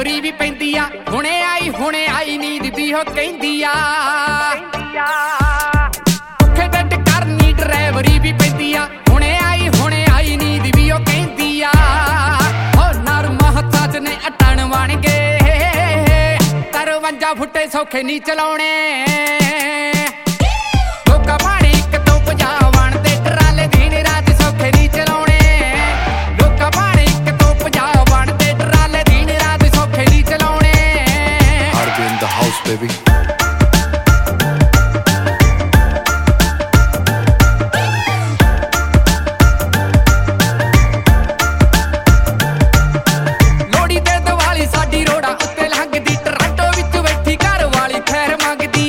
ਡਰਾਈਵਰੀ ਵੀ ਪੈਂਦੀ ਆ। ਹੁਣੇ ਆਈ ਨੀਂਦ ਦੀ ਹੋ ਕਹਿੰਦੀ ਆ। ਭੁੱਖੇ ਢਿੱਡ ਕਰਨੀ ਡਰਾਈਵਰੀ ਵੀ ਪੈਂਦੀ ਆ। ਹੁਣੇ ਆਈ ਨੀਂਦ ਵੀ ਉਹ ਕਹਿੰਦੀ ਆ। ਹੋ ਨਰਮ ਹੱਥਾਂ 'ਚ ਨੇ ਅਟਣ ਬਣ ਗਏ। 53 ਫੁੱਟੇ ਸੌਖੇ ਨਹੀਂ ਚਲਾਉਣੇ। ਲੋਕਾਂ ਪਾਣੀ 1 ਤੋਂ 50 ਬਣਦੇ ਟਰਾਲੇ ਦਿਨ ਰਾਤ ਸੌਖੇ ਨਹੀਂ ਚਲਾਉਣੇ। ਲੋਕਾਂ ਪਾਣੀ 1 ਤੋਂ 50 ਬਣਦੇ ਟਰਾਲੇ ਦਿਨ ਰਾਤ ਸੌਖੇ ਨਹੀਂ ਚਲਾਉਣੇ। Arby in the house, baby. ਲੋੜੀ ਤੇ ਦੀਵਾਲੀ ਸਾਡੀ ਰੋੜਾ ਉੱਤੇ ਲੰਘਦੀ। ਟਰਾਂਟੋ ਵਿੱਚ ਬੈਠੀ ਘਰ ਵਾਲੀ ਖੈਰ ਮੰਗਦੀ।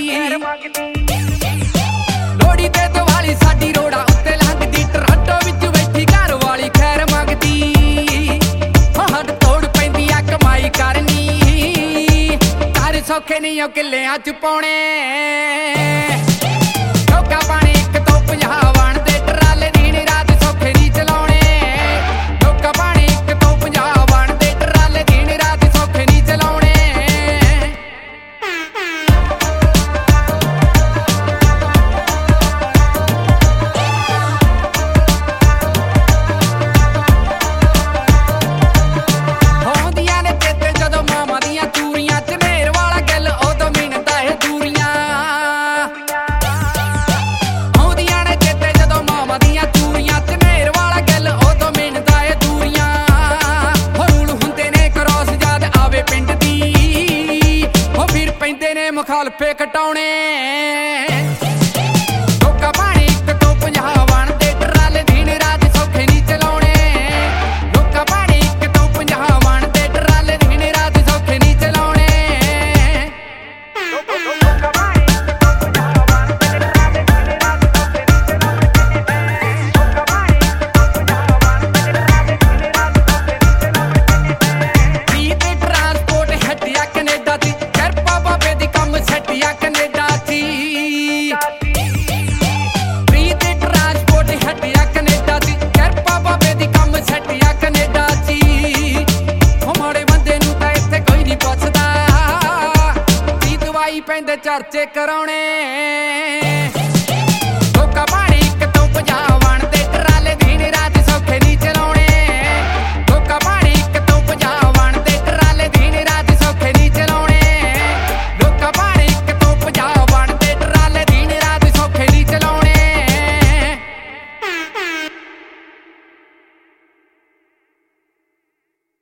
ਲੋੜੀ ਤੇ ਦੀਵਾਲੀ ਸਾਡੀ ਰੋੜਾ ਉੱਤੇ ਲੰਘਦੀ। ਟਰਾਂਟੋ ਵਿੱਚ ਬੈਠੀ ਘਰ ਵਾਲੀ ਖੈਰ ਮੰਗਦੀ। ਹੱਡ ਤੋੜ ਪੈਂਦੀ ਆ ਕਮਾਈ ਕਰਨੀ। ਘਰ ਸੌਖੇ ਨਹੀਂ ਉਹ ਕਿੱਲਿਆਂ 'ਚ ਪਾਉਣੇ। ਲੋਕਾਂ ਪਾਣੀ 1 ਤੋਂ 50 ਬਣਦੇ ਟਰਾਲੇ ਦਿਨ ਰਾਤ ਸੌਖੇ ਨਹੀਂ ਚਲਾਉਣੇ। ਲੋਕਾਂ ਪਾਣੀ 1 ਤੋਂ 50 ਬਣਦੇ ਟਰਾਲੇ ਦਿਨ ਰਾਤ ਸੌਖੇ ਨਹੀਂ ਚਲਾਉਣੇ। ਆਉਂਦੀਆਂ ਨੇ ਚੇਤੇ ਜਦੋਂ ਮਾਵਾਂ ਦੀਆਂ ਚੂੜੀਆਂ। ਝਨੇਰ ਵਾਲਾ ਗੱਲ ਉਦੋਂ ਮਿਣਦਾ ਇਹ ਦੂਰੀਆਂ। ਆਉਂਦੀਆਂ ਨੇ ਚੇਤੇ ਜਦੋਂ ਮਾਵਾਂ ਦੀਆਂ ਚੂੜੀਆਂ। ਝਨੇਰ ਵਾਲਾ ਗੱਲ ਉਦੋਂ ਮਿਣਦਾ ਇਹ ਦੂਰੀਆਂ। ਰੂਲ ਹੁੰਦੇ ਨੇ ਕਰੋਸ ਯਾਦ ਆਵੇ ਪਿੰਡ ਦੀ। ਉਹ ਫਿਰ ਪੈਂਦੇ ਨੇ ਮੁਖਾਲਫੇ ਕਟਾਉਣੇ। ਲੋਕਾਂ ਪਾਣੀ 1 ਤੋਂ 50 ਬਣਦੇ ਟਰਾਲੇ ਦਿਨ ਰਾਤ ਸੌਖੇ ਨਹੀਂ ਚਲਾਉਣੇ। ਲੋਕਾਂ ਪਾਣੀ 1 ਤੋਂ 50 ਬਣਦੇ ਟਰਾਲੇ ਦਿਨ ਰਾਤ ਸੌਖੇ ਨਹੀਂ ਚਲਾਉਣੇ। ਲੋਕਾਂ ਪਾਣੀ 1 ਤੋਂ 50 ਬਣਦੇ ਟਰਾਲੇ ਦਿਨ ਰਾਤ ਸੌਖੇ ਨਹੀਂ ਚਲਾਉਣੇ। ਲੋਕਾਂ ਪਾਣੀ 1 ਤੋਂ 50 ਬਣਦੇ ਟਰਾਲੇ ਦਿਨ ਰਾਤ ਸੌਖੇ ਨਹੀਂ ਚਲਾਉਣੇ। ਵੀ ਤੇ ਟਰਾਂਸਪੋਰਟ ਹਟਿਆ ਕੈਨੇਡਾ ਦੀ। ਕਿਰਪਾ ਬਾਬੇ ਦੀ ਕੰਮ ਸੱਟਿਆ ਕੈਨੇਡਾ ਦੀ। ਵੀ ਤੇ ਟਰਾਂਸਪੋਰਟ ਹਟਿਆ ਕੈਨੇਡਾ ਦੀ। ਕਿਰਪਾ ਬਾਬੇ ਦੀ ਕੰਮ ਸੱਟਿਆ ਕੈਨੇਡਾ ਦੀ। ਉਹ ਮਾੜੇ ਬੰਦੇ ਨੂੰ ਤਾਂ ਇੱਥੇ ਕੋਈ ਨਹੀਂ ਪੁੱਛਦਾ। ਦੀ ਦਵਾਈ ਪੈਂਦੇ ਚਰਚੇ ਕਰਾਉਣੇ।